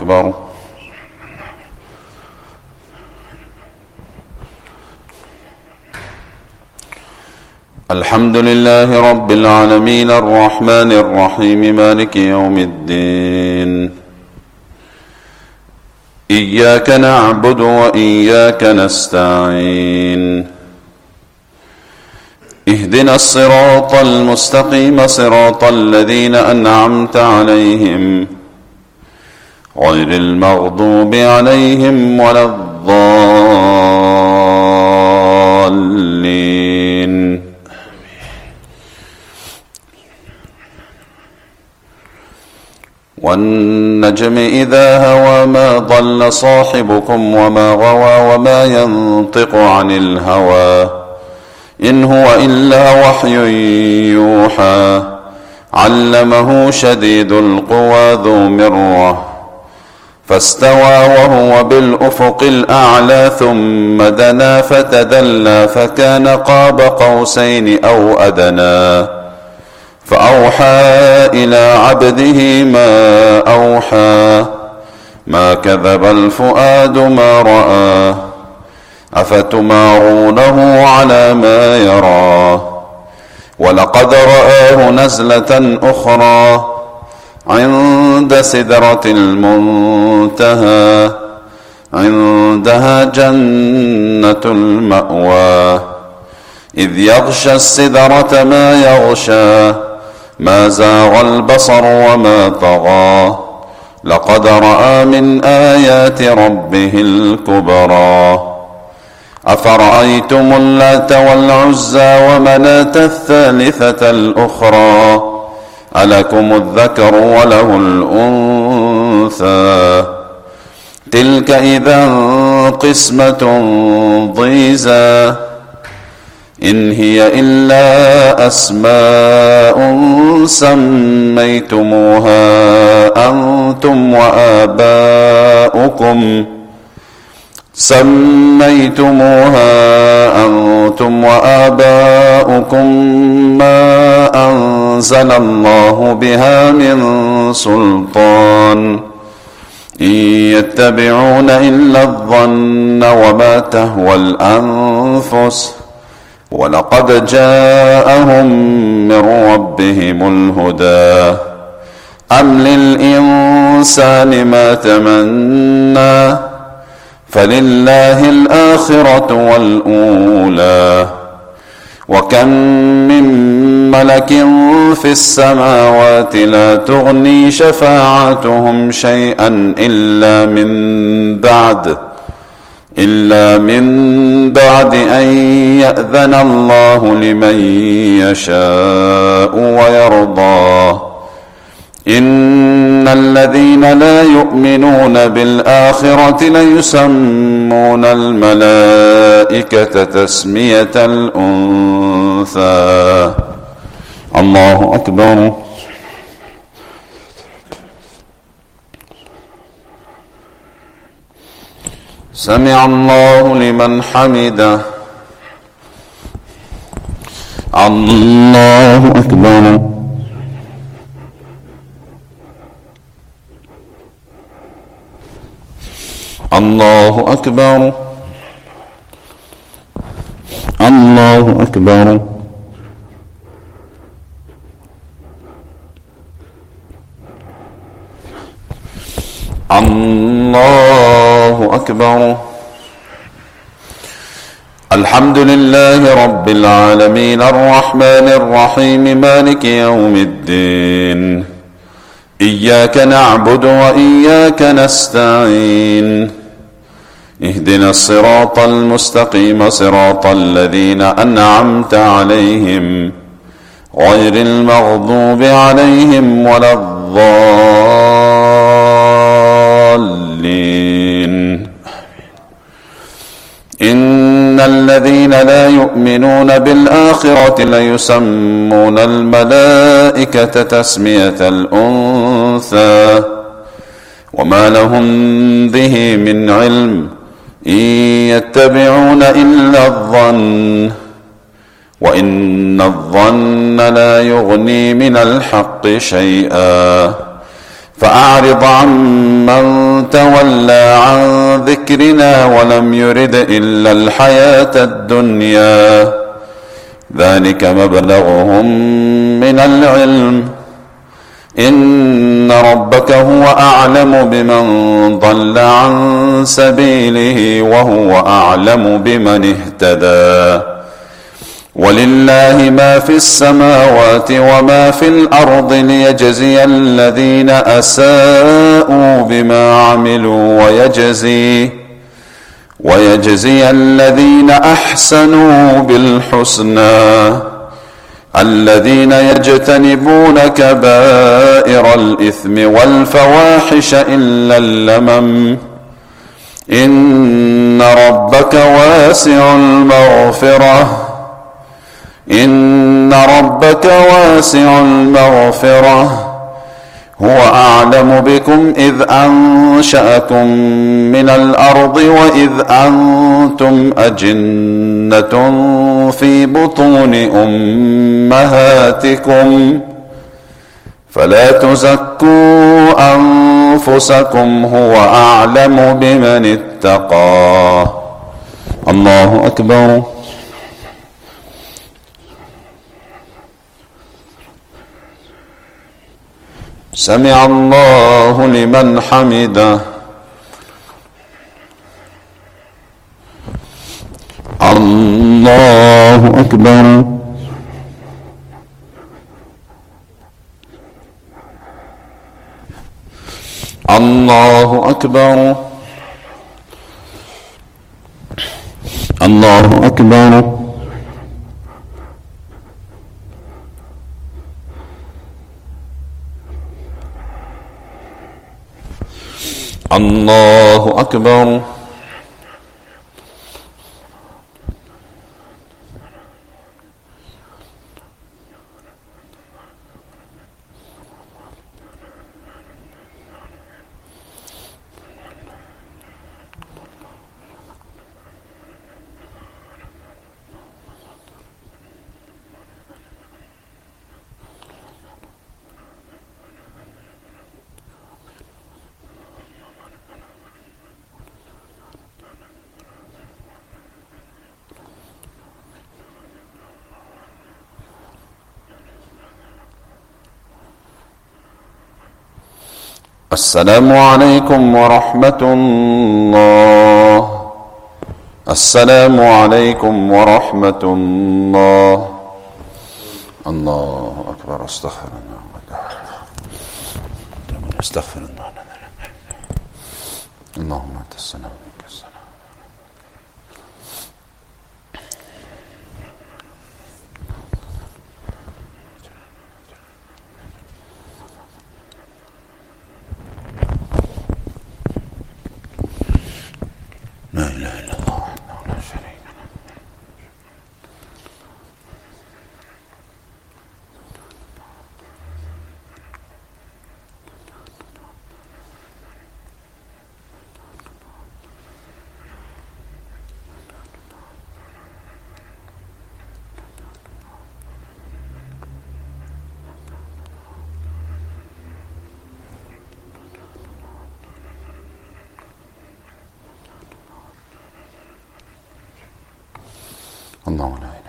أكبر. الحمد لله رب العالمين الرحمن الرحيم مالك يوم الدين. إياك نعبد وإياك نستعين. اهدنا الصراط المستقيم صراط الذين أنعمت عليهم غير المغضوب عليهم ولا الضالين. والنجم إذا هوى ما ضل صاحبكم وما غوى وما ينطق عن الهوى إن هو إلا وحي يوحى علمه شديد القوى ذو مرة فاستوى وهو بالأفق الأعلى ثم دنا فتدلى فكان قاب قوسين أو أدنى فأوحى إلى عبده ما أوحى ما كذب الفؤاد ما رأى أفتمارونه على ما يرى ولقد رآه نزلة أخرى عند سدرة المنتهى عندها جنة المأوى إذ يغشى السدرة ما يغشى ما زاغ البصر وما طغى لقد رأى من آيات ربه الكبرى أفرأيتم اللات والعزى ومناة الثالثة الأخرى ألكم الذكر وله الأنثى تلك إذا قسمة ضيزى إن هي إلا أسماء سميتموها أنتم وآباؤكم ما أنزل الله بها من سلطان إن يتبعون إلا الظن وما تهوى الأنفس ولقد جاءهم من ربهم الهدى أم للإنسان ما تمنى فلله الآخرة والأولى وكم من ملك في السماوات لا تغني شفاعتهم شيئا إلا من بعد أن يأذن الله لمن يشاء ويرضى إن الذين لا يؤمنون بالآخرة ليسمون الملائكة تسمية الأنثى. الله أكبر. سمع الله لمن حمده. الله أكبر. الله أكبر. الله أكبر. الله أكبر. الحمد لله رب العالمين الرحمن الرحيم مالك يوم الدين. إياك نعبد وإياك نستعين. اهدنا الصراط المستقيم صراط الذين أنعمت عليهم غير المغضوب عليهم ولا الضالين. إن الذين لا يؤمنون بالآخرة ليسمون الملائكة تسمية الأنثى وما لهم به من علم إن يتبعون إلا الظن وإن الظن لا يغني من الحق شيئا فأعرض عمن تولى عن ذكرنا ولم يرد إلا الحياة الدنيا ذلك مبلغهم من العلم إن ربك هو أعلم بمن ضل عن سبيله وهو أعلم بمن اهتدى ولله ما في السماوات وما في الأرض ليجزي الذين أساءوا بما عملوا ويجزي الذين أحسنوا بالحسنى الذين يجتنبون كبائر الإثم والفواحش إلا اللمم إن ربك واسع المغفرة هو أعلم بكم إذ أنشأكم من الأرض وإذ أنتم أجنة في بطون أمهاتكم فلا تزكوا أنفسكم هو أعلم بمن اتقى. الله أكبر. سمع الله لمن حمده. الله أكبر. الله أكبر. الله أكبر. الله أكبر. السلام عليكم ورحمة الله. السلام عليكم ورحمة الله. الله أكبر. استغفر الله. استغفر الله. اللهم أنت السلام ومنك السلام. لا إله إلا الله وحده لا شريك له. الله لا إله.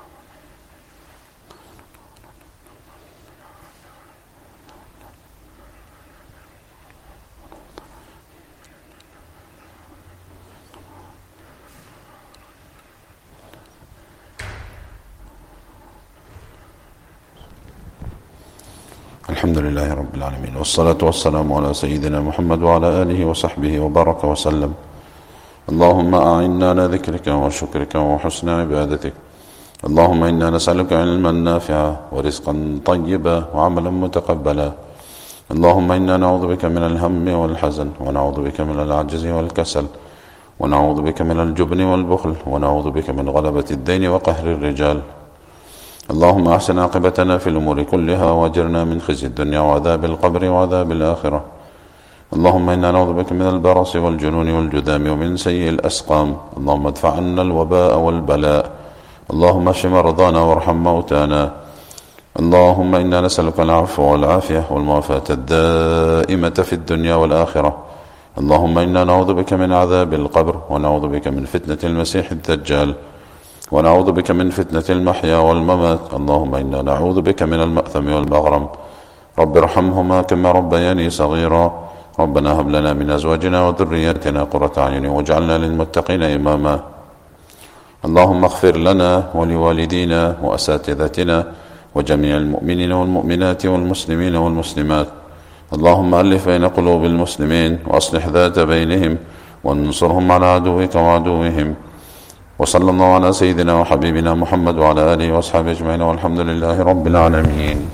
الحمد لله رب العالمين والصلاة والسلام على سيدنا محمد وعلى آله وصحبه وبارك وسلم. اللهم أعنا على ذكرك وشكرك وحسن عبادتك. اللهم إنا نسألك علما نافعا ورزقا طيبا وعملا متقبلا. اللهم إنا نعوذ بك من الهم والحزن ونعوذ بك من العجز والكسل ونعوذ بك من الجبن والبخل ونعوذ بك من غلبة الدين وقهر الرجال. اللهم أحسن عاقبتنا في الأمور كلها واجرنا من خزي الدنيا وعذاب القبر وعذاب الآخرة. اللهم إنا نعوذ بك من البرص والجنون والجذام ومن سيء الأسقام. اللهم ادفع عنا الوباء والبلاء. اللهم اشف مرضانا وارحم موتانا. اللهم إنا نسألك العفو والعافية والمعافاة الدائمة في الدنيا والآخرة اللهم إنا نعوذ بك من عذاب القبر ونعوذ بك من فتنة المسيح الدجال ونعوذ بك من فتنة المحيا والممات. اللهم إنا نعوذ بك من المأثم والمغرم. رب ارحمهما كما ربياني صغيرا. ربنا هب لنا من أزواجنا وذرياتنا قرة أعين واجعلنا للمتقين إماما. اللهم اغفر لنا ولوالدينا وأساتذتنا وجميع المؤمنين والمؤمنات والمسلمين والمسلمات. اللهم ألف بين قلوب المسلمين وأصلح ذات بينهم وانصرهم على عدوك وعدوهم. وصلى الله على سيدنا وحبيبنا محمد وعلى آله وأصحابه أجمعين والحمد لله رب العالمين.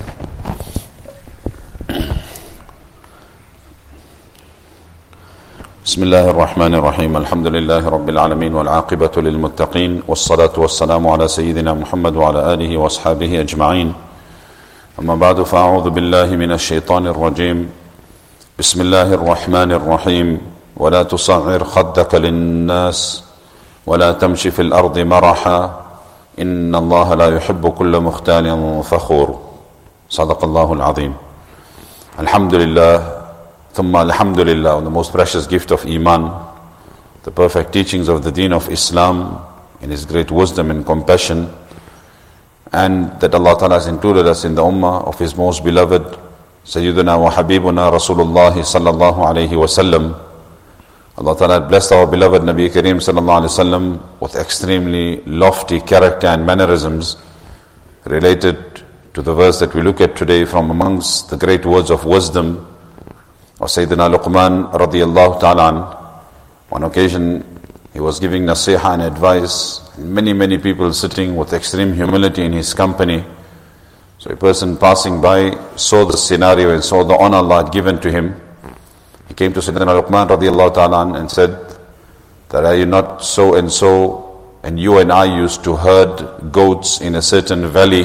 بسم الله الرحمن الرحيم. الحمد لله رب العالمين والعاقبة للمتقين والصلاة والسلام على سيدنا محمد وعلى آله وأصحابه أجمعين. أما بعد فأعوذ بالله من الشيطان الرجيم. بسم الله الرحمن الرحيم. ولا تصعر خدك للناس ولا تمشي في الأرض مرحا إن الله لا يحب كل مختال فخور. صدق الله العظيم. Alhamdulillah, thumma alhamdulillah, on the most precious gift of Iman, the perfect teachings of the Deen of Islam in His great wisdom and compassion, and that Allah Ta'ala has included us in the ummah of His most beloved Sayyiduna wa Habibuna Rasulullah sallallahu alayhi wa sallam. Allah Ta'ala blessed our beloved Nabi Kareem sallallahu alayhi wa sallam with extremely lofty character and mannerisms related to the verse that we look at today from amongst the great words of wisdom of Sayyidina Luqman radiyallahu ta'ala an. One occasion he was giving nasiha and advice, and many people sitting with extreme humility in his company. So a person passing by saw the scenario and saw the honor Allah had given to him. He came to Sayyidina Luqman radiyallahu ta'ala an and said that, are you not so and so, and you and I used to herd goats in a certain valley,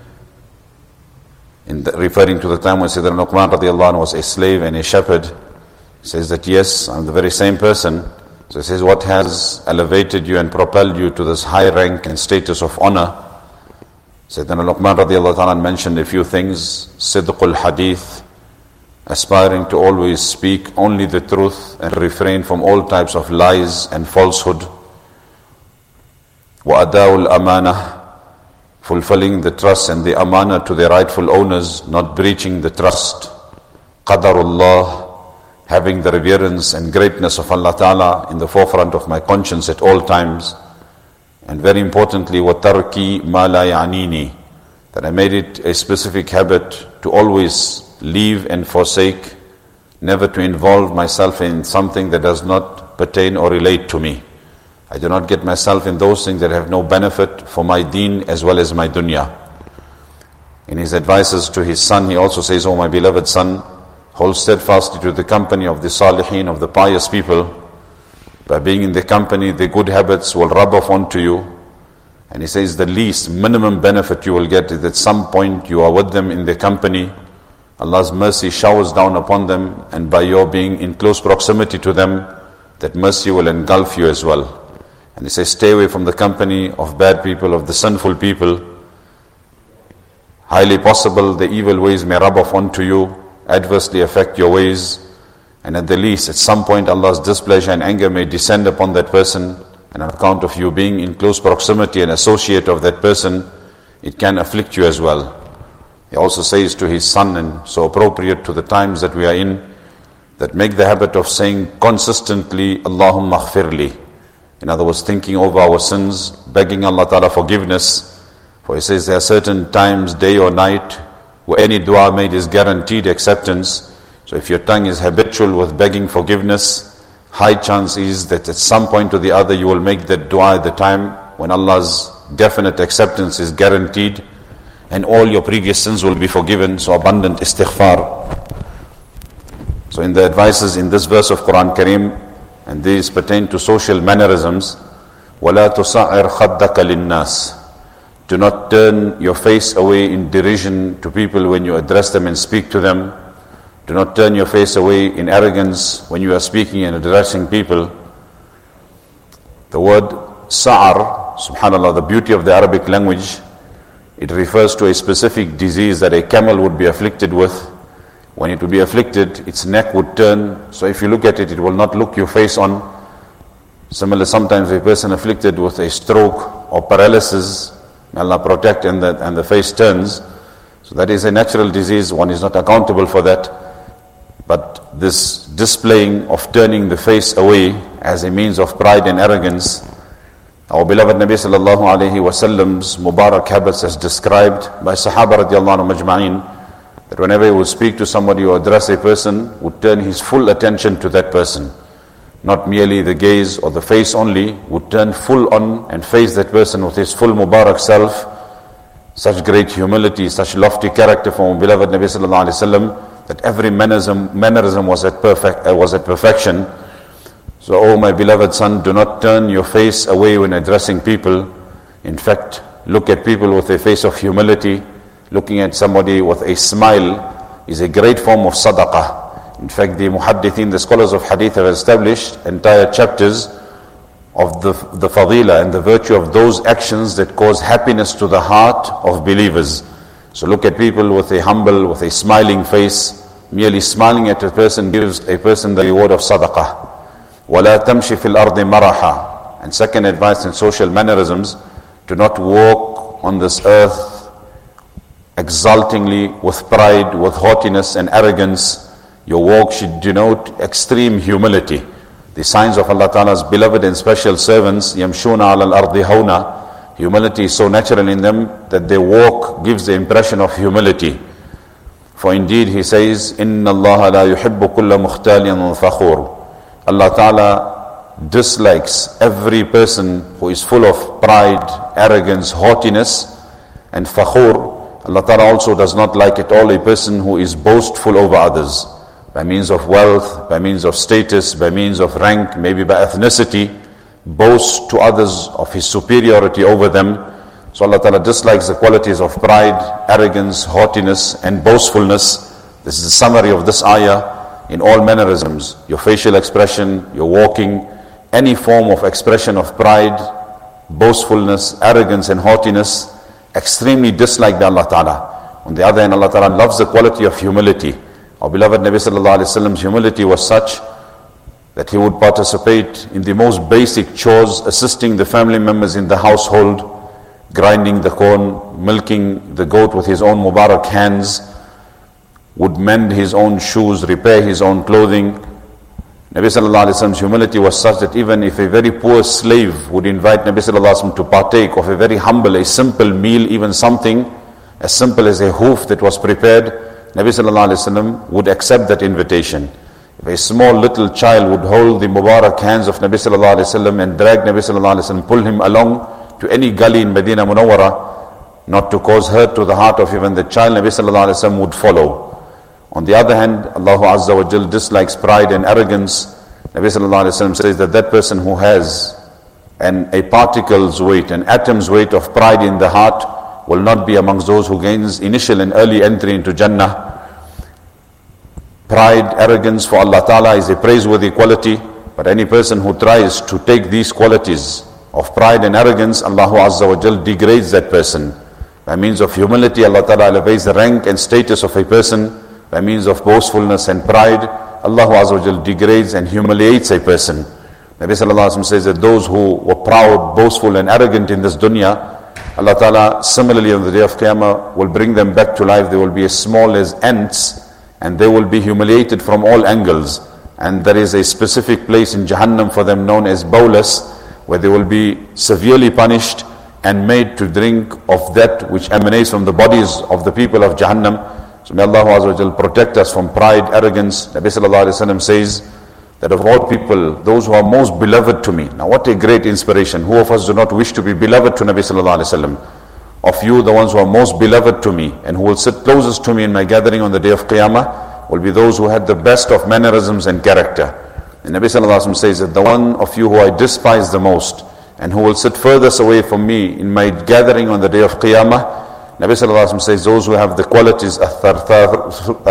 referring to the time when Sayyidina Luqman radiyallahu anhu was a slave and a shepherd. He says that yes, I'm the very same person. So he says, what has elevated you and propelled you to this high rank and status of honor? Sayyidina Luqman radiyallahu anhu mentioned a few things. Sidqul hadith, aspiring to always speak only the truth and refrain from all types of lies and falsehood. Wa adawul amanah, fulfilling the trust and the amana to their rightful owners, not breaching the trust. Qadarullah, having the reverence and greatness of Allah Ta'ala in the forefront of my conscience at all times. And very importantly, وَتَرْكِي مَا لَا يَعْنِينِي, that I made it a specific habit to always leave and forsake, never to involve myself in something that does not pertain or relate to me. I do not get myself in those things that have no benefit for my deen as well as my dunya. In his advices to his son, he also says, O my beloved son, hold steadfastly to the company of the salihin, of the pious people. By being in the company, the good habits will rub off onto you. And he says the least minimum benefit you will get is at some point you are with them in the company. Allah's mercy showers down upon them, and by your being in close proximity to them, that mercy will engulf you as well. And he says, stay away from the company of bad people, of the sinful people. Highly possible the evil ways may rub off onto you, adversely affect your ways, and at the least, at some point Allah's displeasure and anger may descend upon that person, and on account of you being in close proximity and associate of that person, it can afflict you as well. He also says to his son, and so appropriate to the times that we are in, that make the habit of saying consistently, Allahumma aghfirli. In other words, thinking over our sins, begging Allah Ta'ala forgiveness. For he says there are certain times, day or night, where any dua made is guaranteed acceptance. So if your tongue is habitual with begging forgiveness, high chance is that at some point or the other you will make that dua at the time when Allah's definite acceptance is guaranteed, and all your previous sins will be forgiven. So abundant istighfar. So in the advices in this verse of Quran Kareem, and these pertain to social mannerisms, وَلَا تُصَعِّرْ خَدَّكَ لِلنَّاسِ, do not turn your face away in derision to people when you address them and speak to them. Do not turn your face away in arrogance when you are speaking and addressing people. The word sa'ar, subhanAllah, the beauty of the Arabic language, it refers to a specific disease that a camel would be afflicted with. When it would be afflicted, its neck would turn. So if you look at it, it will not look your face on. Similarly, sometimes a person afflicted with a stroke or paralysis, may Allah protect, and the face turns. So that is a natural disease. One is not accountable for that. But this displaying of turning the face away as a means of pride and arrogance, our beloved Nabi sallallahu alayhi wa sallam's Mubarak habits as described by Sahaba radiallahu anhu majma'in, that whenever he would speak to somebody or address a person, would turn his full attention to that person. Not merely the gaze or the face only, would turn full on and face that person with his full Mubarak self. Such great humility, such lofty character from beloved Nabi sallallahu alayhi wa sallam, that every mannerism was at perfection. So, oh my beloved son, do not turn your face away when addressing people. In fact, look at people with a face of humility. Looking at somebody with a smile is a great form of sadaqah. In fact, the muhaddithin, the scholars of hadith, have established entire chapters of the fadila and the virtue of those actions that cause happiness to the heart of believers. So look at people with a humble, with a smiling face. Merely smiling at a person gives a person the reward of sadaqah. وَلَا تَمْشِ فِي الْأَرْضِ مَرَحًا. And second advice in social mannerisms, do not walk on this earth exultingly, with pride, with haughtiness and arrogance. Your walk should denote extreme humility. The signs of Allah Ta'ala's beloved and special servants, يَمْشُونَ عَلَى الْأَرْضِ هَوْنًا. Humility is so natural in them that their walk gives the impression of humility. For indeed He says, إِنَّ اللَّهَ لَا يُحِبُّ كُلَّ مُخْتَالٍ فَخُورٍ. Allah Ta'ala dislikes every person who is full of pride, arrogance, haughtiness, and fakhur. Allah Ta'ala also does not like at all a person who is boastful over others, by means of wealth, by means of status, by means of rank, maybe by ethnicity, boast to others of his superiority over them. So Allah Ta'ala dislikes the qualities of pride, arrogance, haughtiness, and boastfulness. This is the summary of this ayah. In all mannerisms, your facial expression, your walking, any form of expression of pride, boastfulness, arrogance and haughtiness, extremely disliked by Allah Ta'ala. On the other hand, Allah Ta'ala loves the quality of humility. Our beloved Nabi Sallallahu Alaihi Wasallam's humility was such that he would participate in the most basic chores, assisting the family members in the household, grinding the corn, milking the goat with his own Mubarak hands, would mend his own shoes, repair his own clothing. Nabi Sallallahu Alaihi Wasallam's humility was such that even if a very poor slave would invite Nabi Sallallahu Alaihi Wasallam to partake of a very humble, a simple meal, even something as simple as a hoof that was prepared, Nabi Sallallahu Alaihi Wasallam would accept that invitation. If a small little child would hold the Mubarak hands of Nabi Sallallahu Alaihi Wasallam and drag Nabi Sallallahu Alaihi Wasallam, pull him along to any gully in Medina Munawwara, not to cause hurt to the heart of even the child, Nabi Sallallahu Alaihi Wasallam would follow. On the other hand, Allah Azza wa Jal dislikes pride and arrogance. Nabi Sallallahu Alaihi Wasallam says that that person who has a particle's weight, an atom's weight of pride in the heart will not be amongst those who gains initial and early entry into Jannah. Pride, arrogance for Allah Ta'ala is a praiseworthy quality, but any person who tries to take these qualities of pride and arrogance, Allah Azza wa Jal degrades that person. By means of humility, Allah Ta'ala elevates the rank and status of a person. By means of boastfulness and pride, Allah Azza wa Jal degrades and humiliates a person. Nabi Sallallahu Alaihi Wasallam says that those who were proud, boastful and arrogant in this dunya, Allah Ta'ala similarly on the day of Qiyamah will bring them back to life. They will be as small as ants and they will be humiliated from all angles. And there is a specific place in Jahannam for them known as Bawlas, where they will be severely punished and made to drink of that which emanates from the bodies of the people of Jahannam. So may Allah Azza wa Jal protect us from pride, arrogance. Nabi Sallallahu Alaihi Wasallam says that of all people, those who are most beloved to me. Now what a great inspiration. Who of us do not wish to be beloved to Nabi Sallallahu Alaihi Wasallam? Of you, the ones who are most beloved to me and who will sit closest to me in my gathering on the day of Qiyamah will be those who had the best of mannerisms and character. And Nabi Sallallahu Alaihi Wasallam says that the one of you who I despise the most and who will sit furthest away from me in my gathering on the day of Qiyamah, Nabi Sallallahu Alaihi Wasallam says those who have the qualities الثرثارون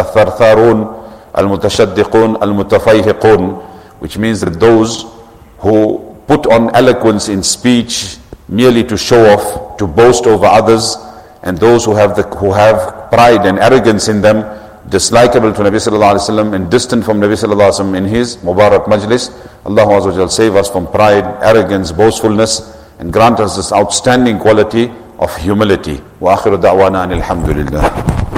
المتشدقون المتفيهقون, which means that those who put on eloquence in speech merely to show off, to boast over others, and those who have pride and arrogance in them, dislikable to Nabi sallallahu alaihi wasallam and distant from Nabi sallallahu alaihi wasallam in his Mubarak Majlis. Allah Azza wa Jal save us from pride, arrogance, boastfulness, and grant us this outstanding quality of humility. Wa akhiru da'wana anil hamdulillah.